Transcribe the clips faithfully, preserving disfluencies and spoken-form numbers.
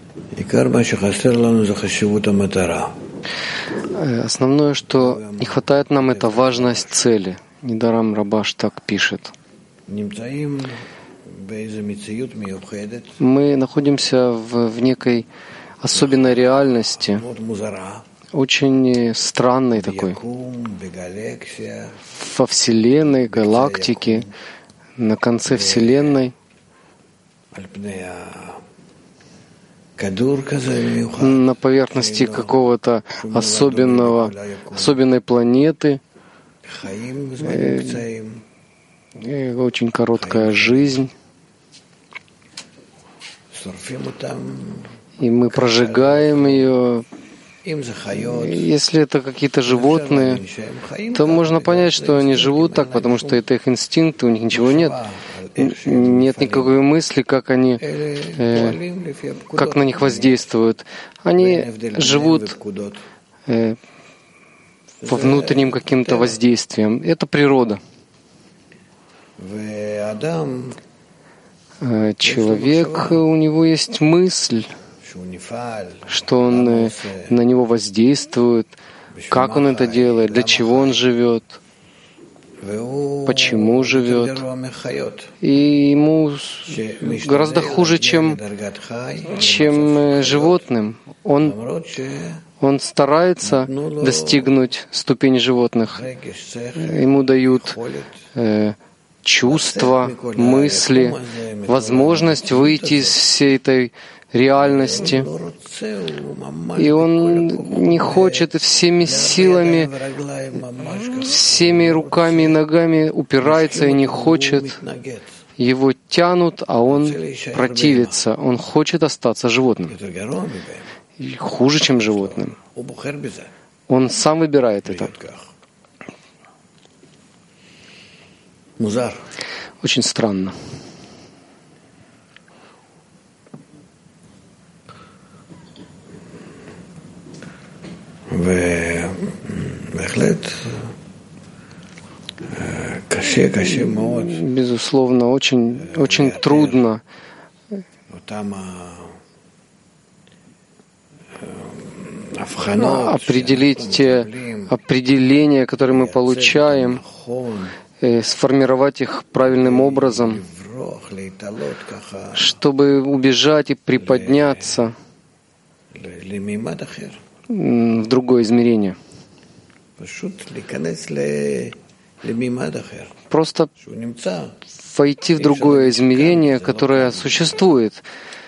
Основное, что не хватает нам, это важность цели. Недаром Рабаш так пишет. Мы находимся в, в некой особенной реальности, очень странной такой, во Вселенной, галактике, на конце Вселенной, на поверхности какого-то особенного, особенной планеты, э, э, очень короткая жизнь, и мы прожигаем ее. Если это какие-то животные, то можно понять, что они живут так, потому что это их инстинкты, у них ничего нет. Нет никакой мысли, как они, э, как на них воздействуют. Они живут э, по внутренним каким-то воздействием. Это природа. Человек, у него есть мысль, что он э, на него воздействует, как он это делает, для чего он живет, почему живет. И ему гораздо хуже, чем, чем животным. Он, он старается достигнуть ступени животных. Ему дают э, чувства, мысли, возможность выйти из всей этой реальности. И он не хочет всеми силами, всеми руками и ногами упирается и не хочет. Его тянут, а он противится. Он хочет остаться животным. И хуже, чем животным. Он сам выбирает это. Очень странно. Безусловно, очень, очень трудно определить те определения, которые мы получаем, сформировать их правильным образом, чтобы убежать и приподняться в другое измерение. Просто войти в другое измерение, которое существует.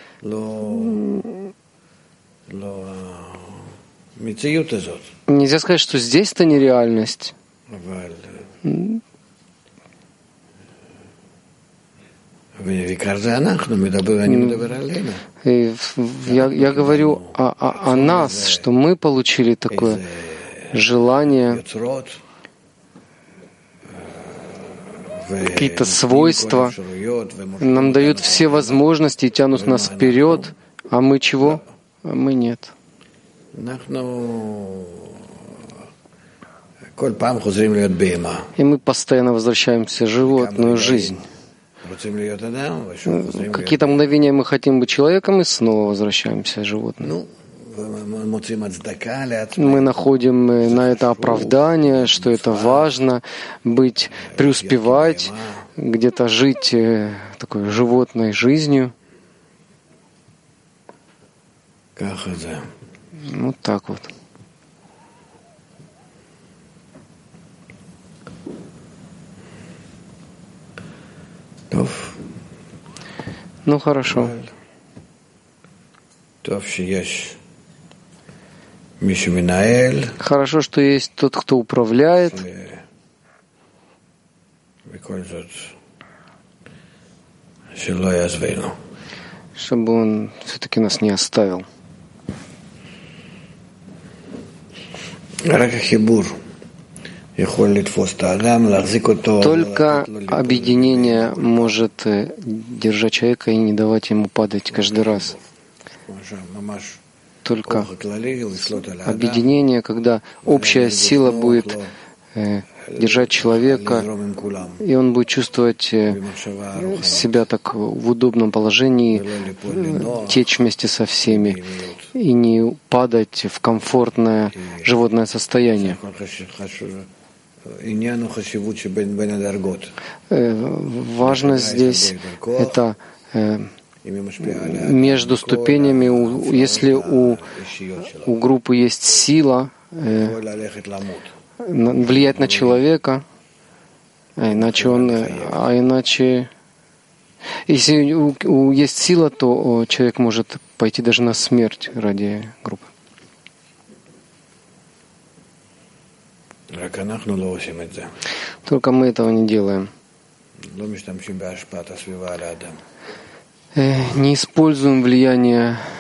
Нельзя сказать, что здесь это нереальность. И я, я говорю о, о, о нас, что мы получили такое желание, какие-то свойства, нам дают все возможности и тянут нас вперед, а мы чего? А мы нет. И мы постоянно возвращаемся в животную жизнь. Какие-то мгновения мы хотим быть человеком и снова возвращаемся в животное. Мы находим на это оправдание, что это важно, быть, преуспевать, где-то жить такой животной жизнью. Вот так вот. Ну хорошо. Хорошо, что есть тот, кто управляет, чтобы он все-таки нас не оставил. Только объединение может держать человека и не давать ему падать каждый раз. Только объединение, когда общая сила будет держать человека, и он будет чувствовать себя так в удобном положении, течь вместе со всеми, и не падать в комфортное животное состояние. Важность здесь — это между ступенями, если у, у группы есть сила влиять на человека, а иначе он, а иначе, если у, у, есть сила, то человек может пойти даже на смерть ради группы. Только мы этого не делаем. Не используем влияние